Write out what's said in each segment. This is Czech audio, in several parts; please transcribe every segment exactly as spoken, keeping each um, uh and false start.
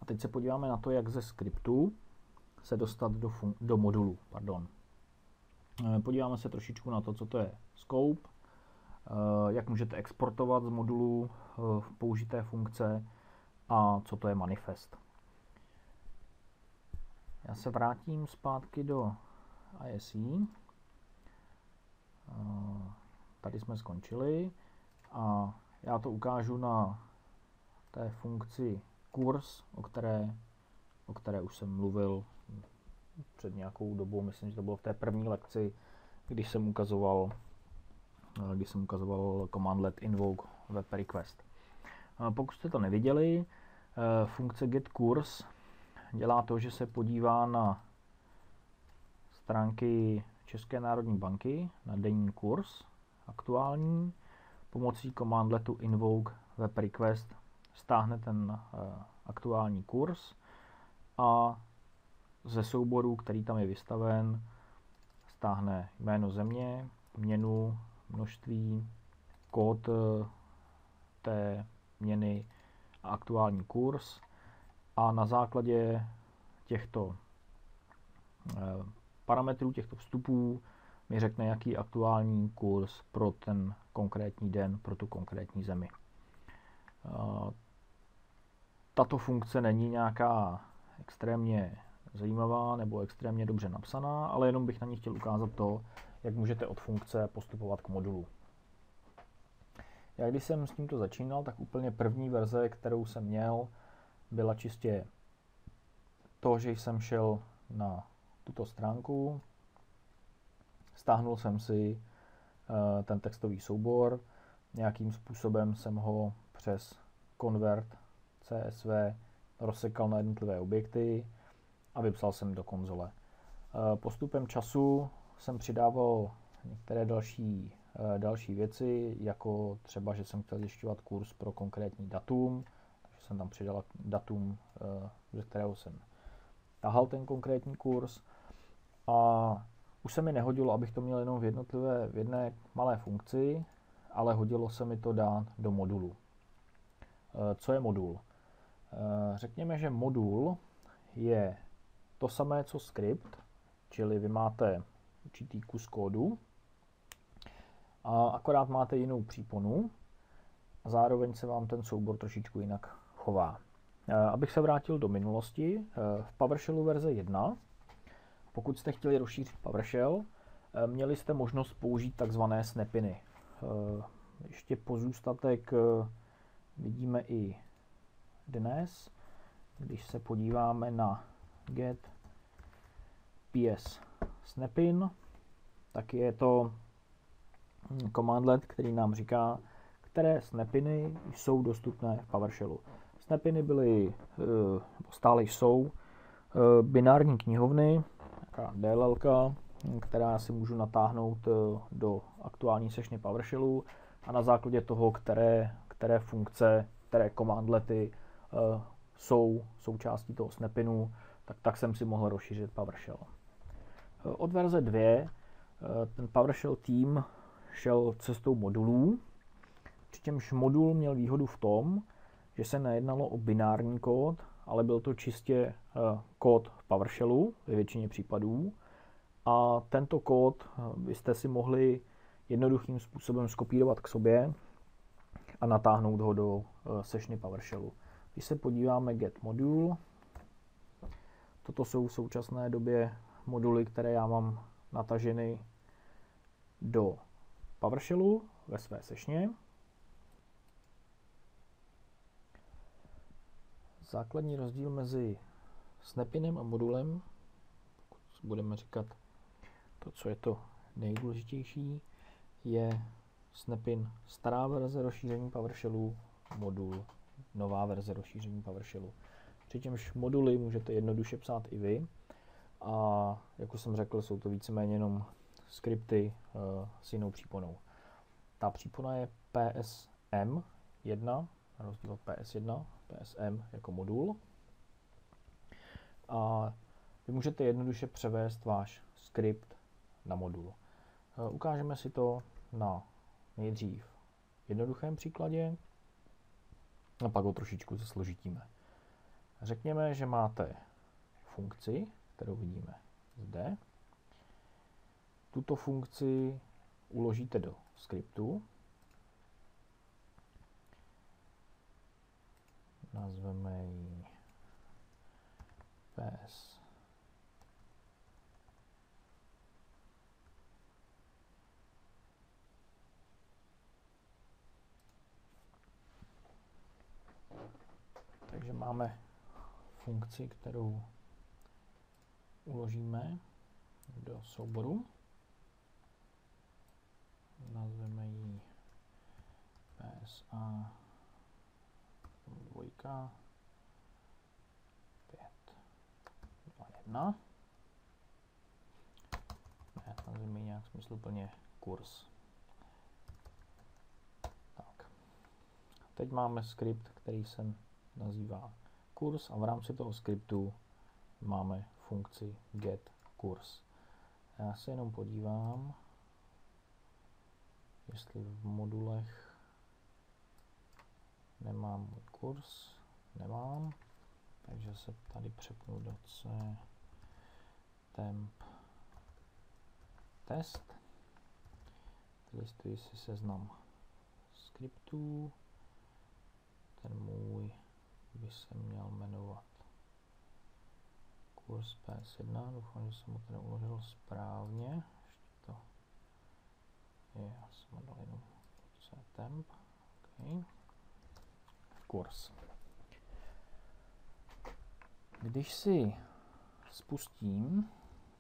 teď se podíváme na to, jak ze skriptu se dostat do, do modulu. Pardon. Podíváme se trošičku na to, co to je scope, jak můžete exportovat z modulu použité funkce a co to je manifest. Já se vrátím zpátky do I S E. Tady jsme skončili a já to ukážu na té funkci kurs, o které, o které už jsem mluvil před nějakou dobou, myslím, že to bylo v té první lekci, když jsem ukazoval, když jsem ukazoval command let invoke web request. Pokud jste to neviděli, funkce getCourse dělá to, že se podívá na stránky České národní banky, na denní kurz aktuální, pomocí command letu invoke web request stáhne ten aktuální kurz a ze souboru, který tam je vystaven, stáhne jméno země, měnu, množství, kód té měny a aktuální kurz. A na základě těchto parametrů, těchto vstupů mi řekne, jaký je aktuální kurz pro ten konkrétní den, pro tu konkrétní zemi. Tato funkce není nějaká extrémně zajímavá nebo extrémně dobře napsaná, ale jenom bych na ní chtěl ukázat to, jak můžete od funkce postupovat k modulu. Já když jsem s tímto začínal, tak úplně první verze, kterou jsem měl, byla čistě to, že jsem šel na tuto stránku, stáhnul jsem si uh, ten textový soubor, nějakým způsobem jsem ho přes convert C S V rozsekal na jednotlivé objekty a vypsal jsem do konzole. Uh, postupem času jsem přidával některé další, uh, další věci, jako třeba, že jsem chtěl zjišťovat kurz pro konkrétní datum, takže jsem tam přidal datum, uh, ze kterého jsem tahal ten konkrétní kurz. A už se mi nehodilo, abych to měl jenom v jednotlivé, v jedné malé funkci, ale hodilo se mi to dát do modulu. Co je modul? Řekněme, že modul je to samé, co skript, čili vy máte určitý kus kódu a akorát máte jinou příponu a zároveň se vám ten soubor trošičku jinak chová. Abych se vrátil do minulosti, v PowerShellu verze jedna, pokud jste chtěli rozšířit PowerShell, měli jste možnost použít takzvané snapiny. Ještě pozůstatek vidíme i dnes, když se podíváme na get ps snapin, tak je to commandlet, který nám říká, které snapiny jsou dostupné v PowerShellu. Snapiny byly, stále jsou, binární knihovny, D L L, která si můžu natáhnout do aktuální sešny PowerShellu a na základě toho, které, které funkce, které commandlety uh, jsou součástí toho snapinu, tak, tak jsem si mohl rozšířit PowerShell. Uh, od verze dvě uh, ten PowerShell tým šel cestou modulů, přičemž modul měl výhodu v tom, že se nejednalo o binární kód, ale byl to čistě uh, kód v PowerShellu ve většině případů. A tento kód byste si mohli jednoduchým způsobem skopírovat k sobě a natáhnout ho do uh, sešny PowerShellu. Když se podíváme get module, toto jsou v současné době moduly, které já mám nataženy do PowerShellu ve své sešně. Základní rozdíl mezi snapinem a modulem, pokud budeme říkat to, co je to nejdůležitější, je snapin stará verze rozšíření PowerShellu, modul nová verze rozšíření PowerShellu. Přičemž moduly můžete jednoduše psát i vy a jak už jsem řekl, jsou to víceméně jenom skripty uh, s jinou příponou. Ta přípona je P S M jedna, na rozdíl od P S jedna, P S M jako modul. A vy můžete jednoduše převést váš skript na modul. Ukážeme si to na nejdřív jednoduchém příkladě a pak ho trošičku zesložitíme. řekněme, že máte funkci, kterou vidíme zde. Tuto funkci uložíte do skriptu. Nazveme ji ps. Takže máme funkci, kterou uložíme do souboru. Nazveme ji psa dvojka pět dva jedna. Ne, nazveme ji nějak smysluplně kurz. Tak. Teď máme skript, který se nazývá kurz a v rámci toho skriptu máme funkci get kurz. Já se jenom podívám, jestli v modulech nemám můj kurz. Nemám, takže se tady přepnu do C temp test. Listuji si seznam skriptů. Ten můj by se měl jmenovat kurz P S jedna. Doufám, že jsem ho tady uložil správně. Ještě to je, já jsem ho dal jenom C temp. Okay. Kurz. Když si spustím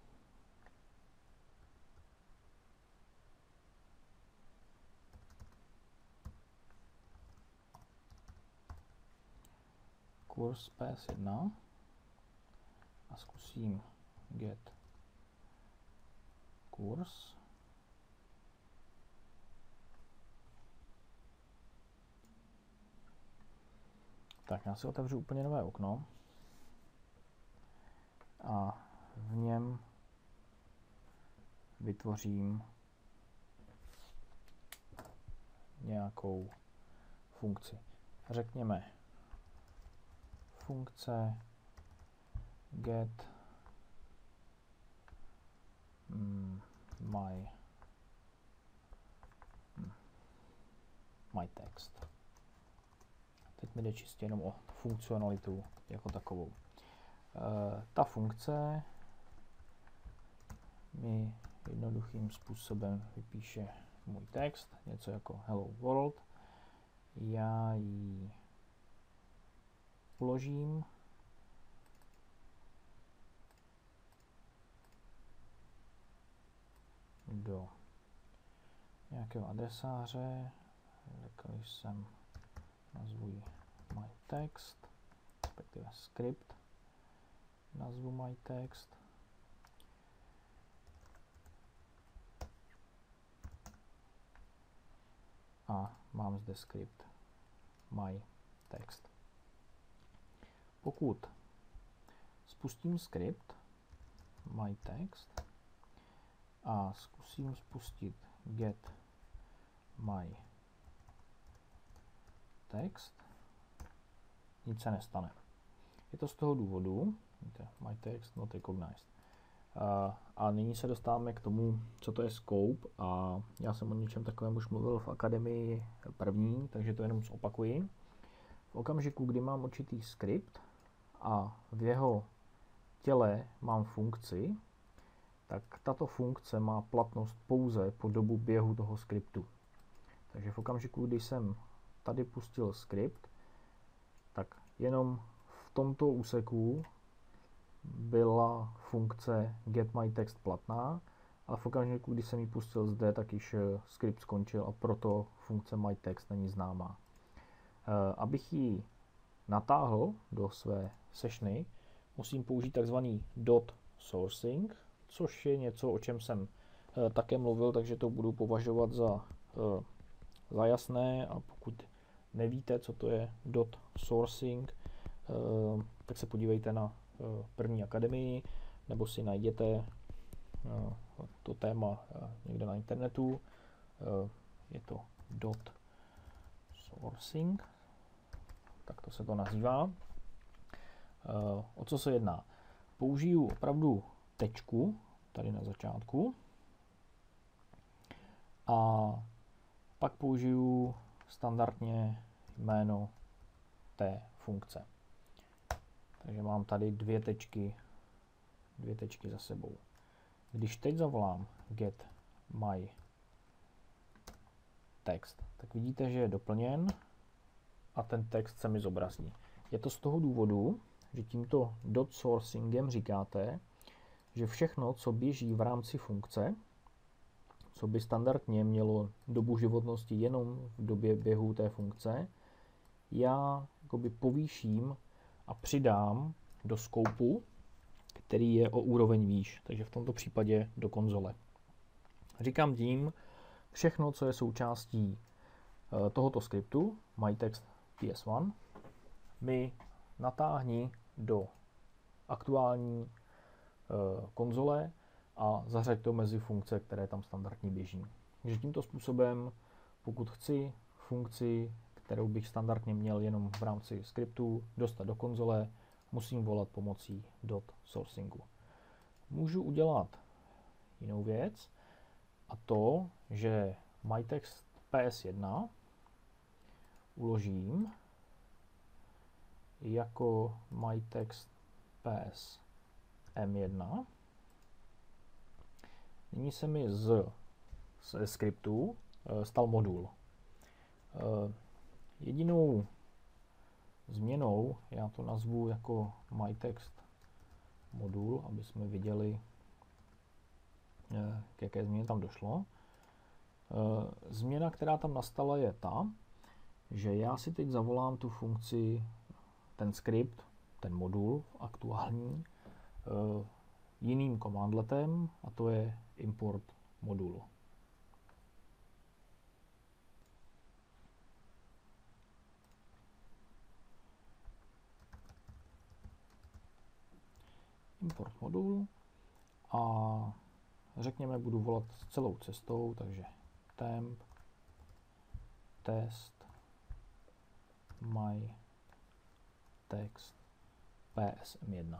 kurz P S jedna a zkusím get kurz, tak já si otevřu úplně nové okno a v něm vytvořím nějakou funkci. Řekněme funkce get mm, my mm, my text. Teď mi jde čistě jenom o funkcionalitu jako takovou. E, ta funkce mi jednoduchým způsobem vypíše můj text, něco jako hello world. Já ji uložím do nějakého adresáře, řekl jsem, nazvu ji my text, respektive script, nazvu my text. A mám zde skript my text. Pokud spustím skript my text a zkusím spustit get my text, nic se nestane. Je to z toho důvodu, my text not recognized. Uh, a nyní se dostáváme k tomu, co to je scope, a já jsem o něčem takovém už mluvil v akademii první, takže to jenom zopakuji. V okamžiku, kdy mám určitý skript a v jeho těle mám funkci, tak tato funkce má platnost pouze po dobu běhu toho skriptu. Takže v okamžiku, kdy jsem tady pustil skript, tak jenom v tomto úseku byla funkce getMyText platná, ale v okamžiku, kdy jsem ji pustil zde, tak již skript skončil a proto funkce myText není známá. Abych ji natáhl do své sessiony, musím použít takzvaný dot sourcing, což je něco, o čem jsem také mluvil, takže to budu považovat za, za jasné, a pokud nevíte, co to je dot sourcing, tak se podívejte na první akademii, nebo si najděte to téma někde na internetu. Je to dot sourcing, tak to se to nazývá. O co se jedná? Použiju opravdu tečku tady na začátku a pak použiju standardně jméno té funkce. Takže mám tady dvě tečky, dvě tečky za sebou. Když teď zavolám get my text, tak vidíte, že je doplněn a ten text se mi zobrazí. Je to z toho důvodu, že tímto dot sourcingem říkáte, že všechno, co běží v rámci funkce, co by standardně mělo dobu životnosti jenom v době běhu té funkce, já jakoby povýším a přidám do skoupu, který je o úroveň výš, takže v tomto případě do konzole. Říkám tím, všechno, co je součástí tohoto skriptu, mytext P S one, mi natáhni do aktuální konzole a zařaď to mezi funkce, které tam standardně běží. Takže tímto způsobem, pokud chci funkci, kterou bych standardně měl jenom v rámci skriptu, dostat do konzole, musím volat pomocí dot sourcingu. Můžu udělat jinou věc, a to, že mytext P S one uložím jako mytext P S M one. Nyní se mi z, z skriptu stal modul. Jedinou změnou, já to nazvu jako mytext modul, aby jsme viděli, k jaké změně tam došlo. Změna, která tam nastala, je ta, že já si teď zavolám tu funkci, ten skript, ten modul aktuální, jiným commandletem, a to je import modul. Import modul a řekněme, budu volat celou cestou, takže temp test my text P S M one.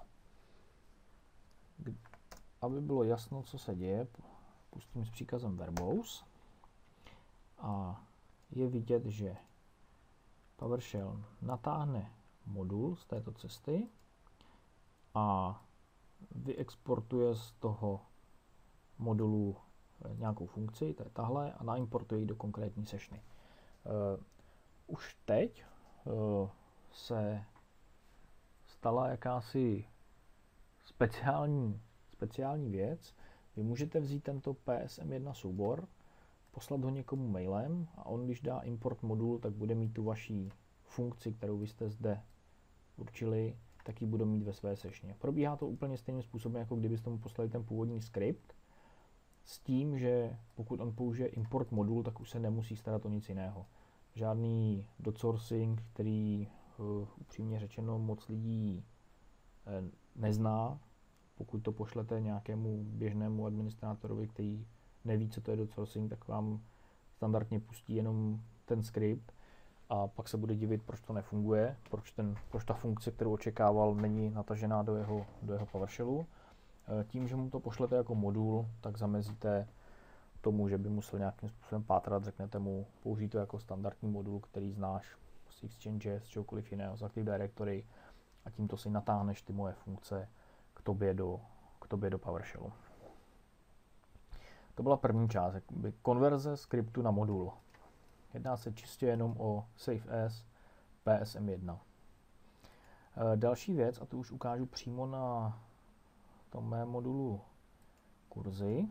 Aby bylo jasno, co se děje, pustím s příkazem verbose a je vidět, že PowerShell natáhne modul z této cesty a vyexportuje z toho modulu nějakou funkci, to je tahle, a naimportuje ji do konkrétní sessiony. Uh, už teď uh, se stala jakási speciální, speciální věc. Vy můžete vzít tento P S M one soubor, poslat ho někomu mailem a on, když dá import modul, tak bude mít tu vaší funkci, kterou vy jste zde určili, tak ji bude mít ve své sešně. Probíhá to úplně stejným způsobem, jako kdybyste mu poslali ten původní skript, s tím, že pokud on použije import modul, tak už se nemusí starat o nic jiného. Žádný dot sourcing, který uh, upřímně řečeno moc lidí uh, nezná. Pokud to pošlete nějakému běžnému administrátorovi, který neví, co to je dot sourcing, tak vám standardně pustí jenom ten skript a pak se bude divit, proč to nefunguje, proč, ten, proč ta funkce, kterou očekával, není natažená do jeho, do jeho PowerShellu. Tím, že mu to pošlete jako modul, tak zamezíte tomu, že by musel nějakým způsobem pátrat, řeknete mu, použij to jako standardní modul, který znáš z Exchange, z čehokoliv jiného, z Active Directory, a tímto si natáhneš ty moje funkce k tobě do, k tobě do PowerShellu. To byla první část, jakoby konverze skriptu na modul. Jedná se čistě jenom o save as P S M one. Další věc, a to už ukážu přímo na tom mém modulu kurzy.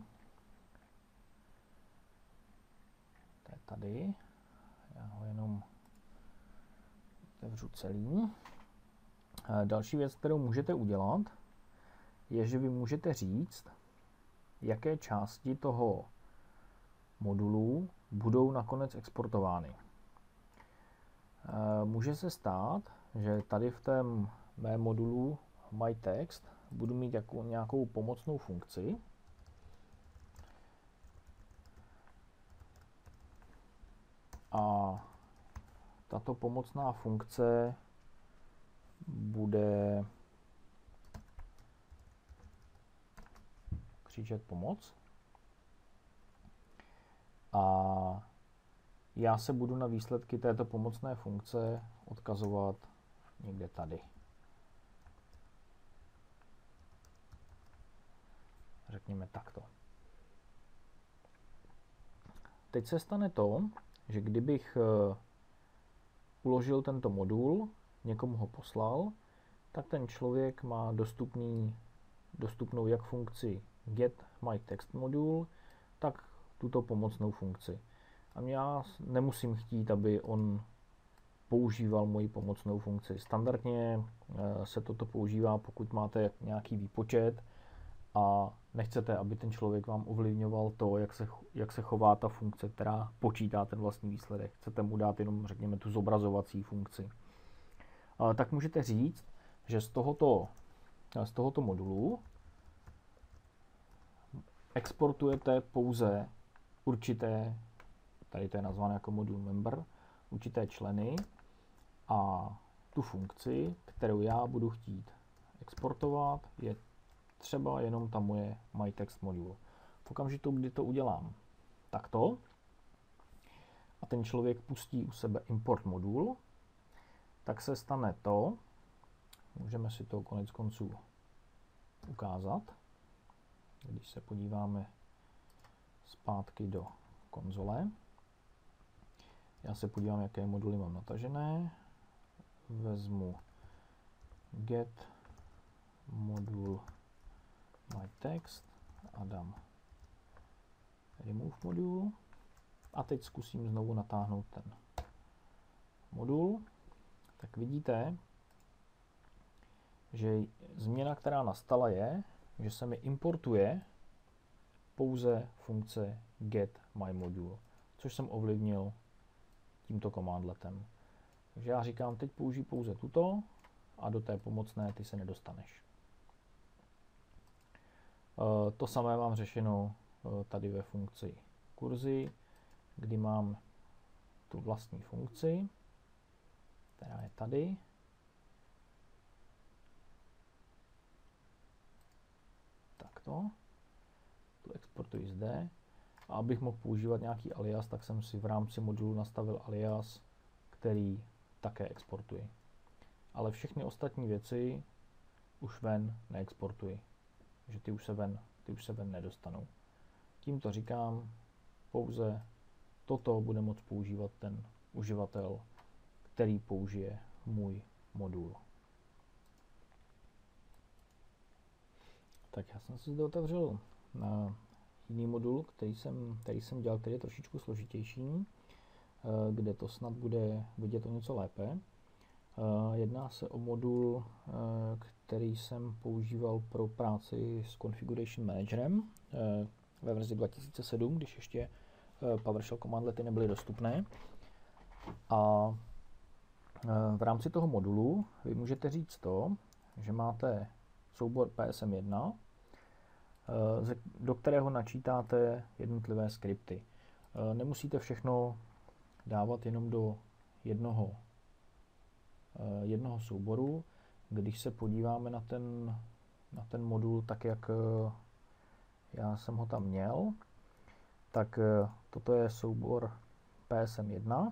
To je tady. Já ho jenom otevřu celý. Další věc, kterou můžete udělat, je, že vy můžete říct, jaké části toho modulu budou nakonec exportovány. Může se stát, že tady v tom mém modulu myText budu mít jako nějakou pomocnou funkci. A tato pomocná funkce bude křičet pomoc. A já se budu na výsledky této pomocné funkce odkazovat někde tady. Řekněme takto. Teď se stane to, že kdybych uložil tento modul, někomu ho poslal, tak ten člověk má dostupný, dostupnou jak funkci get my text module, tak tuto pomocnou funkci. A já nemusím chtít, aby on používal moji pomocnou funkci. Standardně se toto používá, pokud máte nějaký výpočet a nechcete, aby ten člověk vám ovlivňoval to, jak se, jak se chová ta funkce, která počítá ten vlastní výsledek. Chcete mu dát jenom, řekněme, tu zobrazovací funkci. Tak můžete říct, že z tohoto, z tohoto modulu exportujete pouze určité, tady to je nazvané jako modul member, určité členy a tu funkci, kterou já budu chtít exportovat, je třeba jenom ta moje myText module. V okamžiku, kdy to udělám takto a ten člověk pustí u sebe import modul, tak se stane to, můžeme si to konec konců ukázat, když se podíváme zpátky do konzole. Já se podívám, jaké moduly mám natažené. Vezmu get modul myText a dám remove modul. A teď zkusím znovu natáhnout ten modul. Tak vidíte, že změna, která nastala, je, že se mi importuje pouze funkce get my module, což jsem ovlivnil tímto commandletem. Takže já říkám, teď použij pouze tuto a do té pomocné ty se nedostaneš. To samé mám řešeno tady ve funkci kurzy, kdy mám tu vlastní funkci, která je tady. Takto. Tu exportuji zde. A abych mohl používat nějaký alias, tak jsem si v rámci modulu nastavil alias, který také exportuji. Ale všechny ostatní věci už ven neexportuji. Takže ty už se ven, ty už se ven nedostanou. Tímto říkám, pouze toto bude moct používat ten uživatel, který použije můj modul. Tak já jsem si zde otevřel na jiný modul, který jsem, který jsem dělal, který je trošičku složitější, kde to snad bude vidět o něco lépe. Jedná se o modul, který jsem používal pro práci s Configuration Managerem ve verzi dva tisíce sedm, když ještě PowerShell commandlety nebyly dostupné. A v rámci toho modulu vy můžete říct to, že máte soubor P S M jedna, do kterého načítáte jednotlivé skripty. Nemusíte všechno dávat jenom do jednoho, jednoho souboru. Když se podíváme na ten, na ten modul tak, jak já jsem ho tam měl, tak toto je soubor P S M jedna,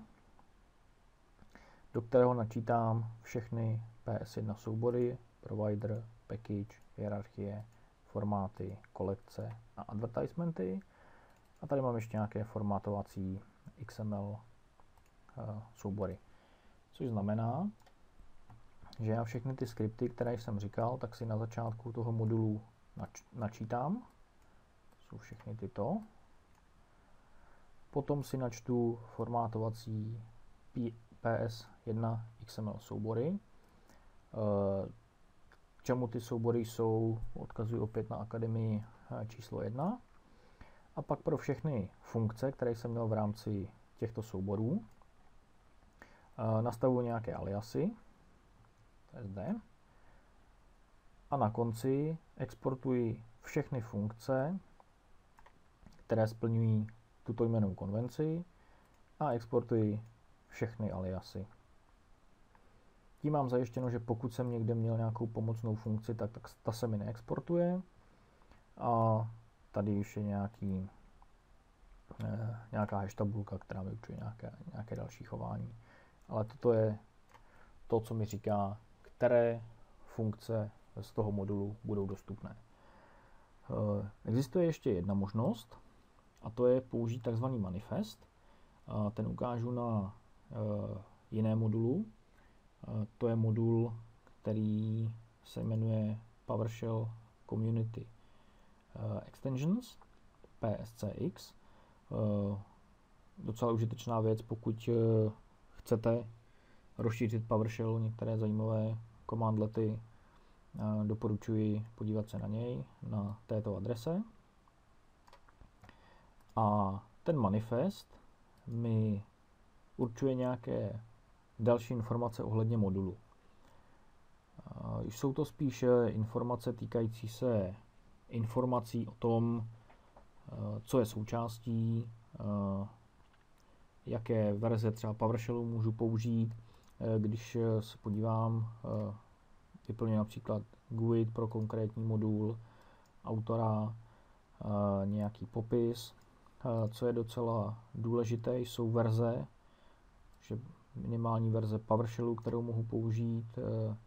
do kterého načítám všechny P S jedna soubory, provider, package, hierarchie, formáty, kolekce a advertisementy. A tady mám ještě nějaké formátovací X M L uh, soubory. Což znamená, že já všechny ty skripty, které jsem říkal, tak si na začátku toho modulu nač načítám. Jsou všechny tyto. Potom si načtu formátovací P S jedna X M L soubory. Uh, K čemu ty soubory jsou, odkazuji opět na akademii číslo jedna. A pak pro všechny funkce, které jsem měl v rámci těchto souborů, nastavuji nějaké aliasy, to je zde. A na konci exportuji všechny funkce, které splňují tuto jmennou konvenci a exportuji všechny aliasy. Tím mám zajištěno, že pokud jsem někde měl nějakou pomocnou funkci, tak, tak ta se mi neexportuje. A tady už je nějaký, nějaká hash tabulka, která mi určuje nějaké, nějaké další chování. Ale toto je to, co mi říká, které funkce z toho modulu budou dostupné. Existuje ještě jedna možnost, a to je použít tzv. Manifest. Ten ukážu na jiné modulu. To je modul, který se jmenuje PowerShell Community Extensions, P S C X. Docela užitečná věc, pokud chcete rozšířit PowerShell, některé zajímavé commandlety, doporučuji podívat se na něj na této adrese. A ten manifest mi určuje nějaké další informace ohledně modulu. Jsou to spíše informace týkající se informací o tom, co je součástí, jaké verze třeba PowerShellu můžu použít. Když se podívám, vyplňuji například G U I D pro konkrétní modul, autora, nějaký popis. Co je docela důležité, jsou verze, že minimální verze PowerShellu, kterou mohu použít,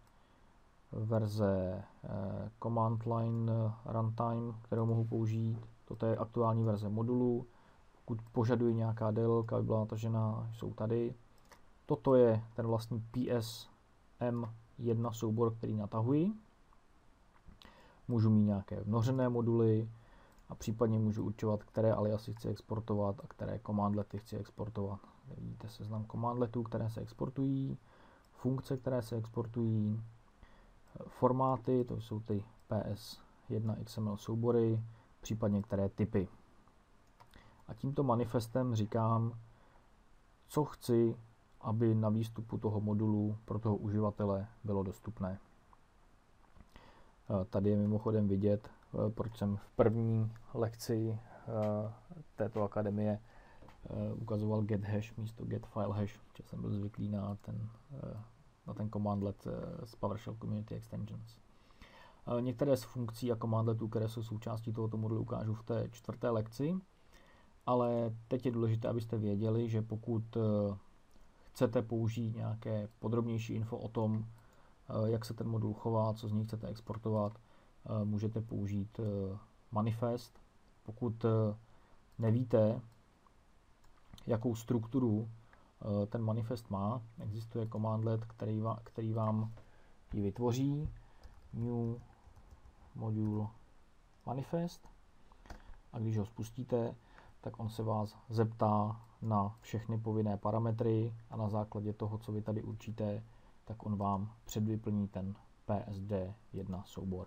verze command line runtime, kterou mohu použít. Toto je aktuální verze modulu. Pokud požaduji nějaká délka, aby byla natažená, jsou tady. Toto je ten vlastní P S M jedna soubor, který natahuji. Můžu mít nějaké vnořené moduly a případně můžu určovat, které aliasy chci exportovat a které commandlety chci exportovat. Vidíte seznam commandletů, které se exportují, funkce, které se exportují, formáty, to jsou ty P S jedna X M L soubory, případně které typy. A tímto manifestem říkám, co chci, aby na výstupu toho modulu pro toho uživatele bylo dostupné. Tady je mimochodem vidět, proč jsem v první lekci této akademie ukazoval get hash místo get file hash, protože jsem byl zvyklý na ten, na ten commandlet z PowerShell Community Extensions. Některé z funkcí a commandletů, které jsou součástí tohoto modulu, ukážu v té čtvrté lekci, ale teď je důležité, abyste věděli, že pokud chcete použít nějaké podrobnější info o tom, jak se ten modul chová, co z něj chcete exportovat, můžete použít manifest. Pokud nevíte, jakou strukturu ten manifest má, existuje commandlet, který vám, který vám ji vytvoří, new module manifest, a když ho spustíte, tak on se vás zeptá na všechny povinné parametry a na základě toho, co vy tady určíte, tak on vám předvyplní ten P S D jedna soubor.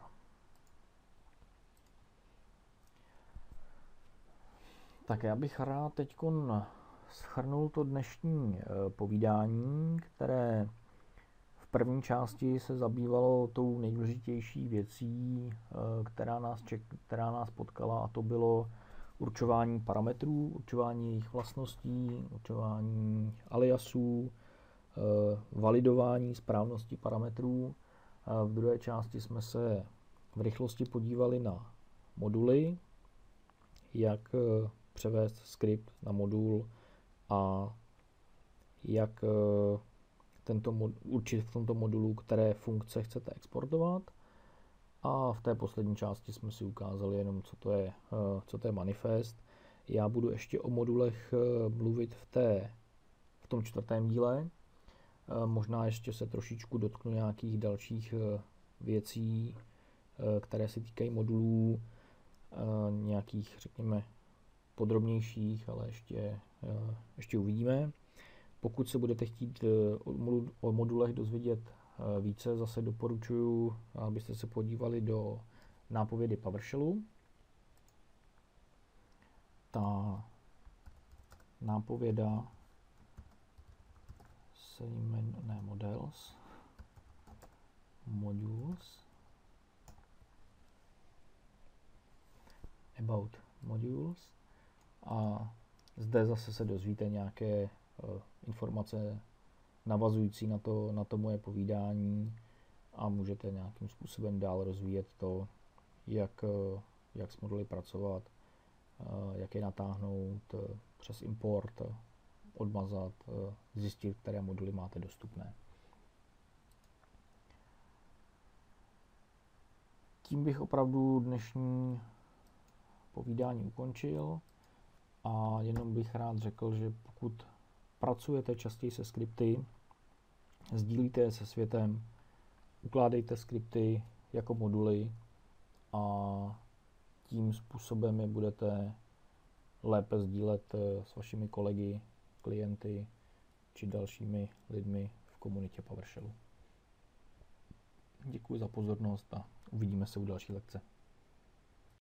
Tak já bych rád teď shrnul to dnešní povídání, které v první části se zabývalo tou nejdůležitější věcí, která nás, ček, která nás potkala, a to bylo určování parametrů, určování jejich vlastností, určování aliasů, validování správnosti parametrů. V druhé části jsme se v rychlosti podívali na moduly, jak převést skript na modul a jak tento mod, určit v tomto modulu, které funkce chcete exportovat. A v té poslední části jsme si ukázali jenom, co to je, co to je manifest. Já budu ještě o modulech mluvit v, té, v tom čtvrtém díle. Možná ještě se trošičku dotknu nějakých dalších věcí, které se týkají modulů, nějakých, řekněme, podrobnějších, ale ještě, ještě uvidíme. Pokud se budete chtít o modulech dozvědět více, zase doporučuji, abyste se podívali do nápovědy PowerShellu. Ta nápověda se jmenuje ne, models, modules, about modules, a zde zase se dozvíte nějaké uh, informace navazující na to, na to moje povídání a můžete nějakým způsobem dál rozvíjet to, jak uh, jak s moduly pracovat, jak je natáhnout přes import, odmazat, zjistit, které moduly máte dostupné. Tím bych opravdu dnešní povídání ukončil a jenom bych rád řekl, že pokud pracujete častěji se skripty, sdílíte je se světem, ukládejte skripty jako moduly a tím způsobem je budete lépe sdílet s vašimi kolegy, klienty či dalšími lidmi v komunitě PowerShellu. Děkuji za pozornost a uvidíme se u další lekce.